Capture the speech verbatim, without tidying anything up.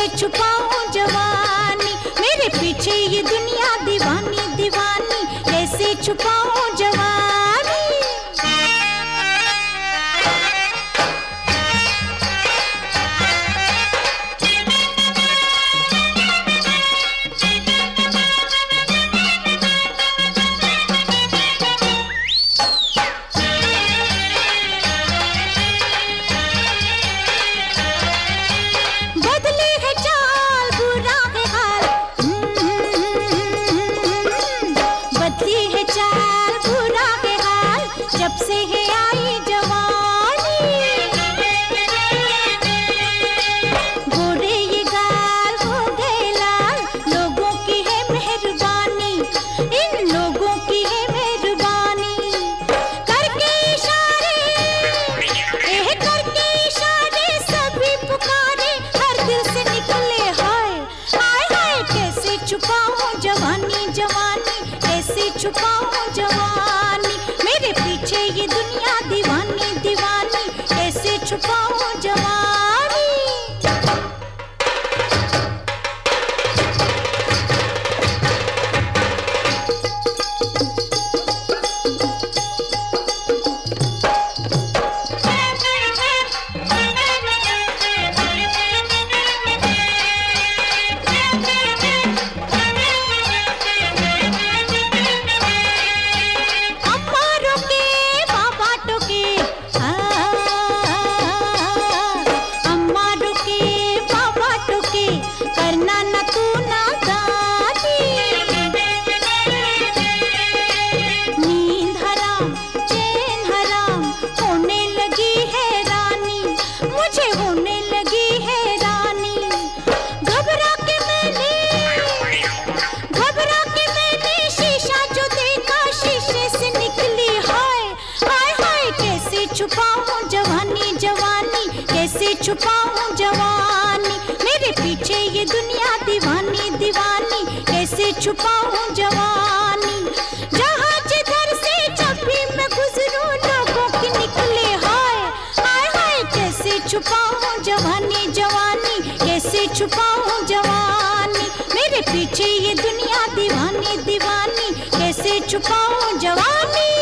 कैसे छुपाऊं जवानी, मेरे पीछे ये दुनिया दीवानी दीवानी, कैसे छुपाऊं जवानी। जब से है आई जवानी, गोरे ये गाल हो गए लाल, लोगों की है मेहरबानी, इन लोगों की है मेहरबानी। करके इशारे एह करके इशारे सभी पुकारे, हर दिल से निकले हाय हाय हाय, कैसे छुपाऊं जवानी जवानी, कैसे छुपाऊं जवानी, मेरे पीछे ये दुनिया दीवानी दीवानी, कैसे छुपाऊं जवानी। छुपाऊं जवानी जवानी, कैसे छुपाऊं जवानी, मेरे पीछे ये दुनिया दीवानी दीवानी, कैसे छुपाऊं जवानी। जहाँ जिधर से जब भी मैं गुजरूं, लोगों की निकले हाय हाय हाय, कैसे छुपाऊं जवानी जवानी, कैसे छुपाऊं जवानी, मेरे पीछे ये दुनिया दीवानी दीवानी, कैसे छुपाऊं जवानी।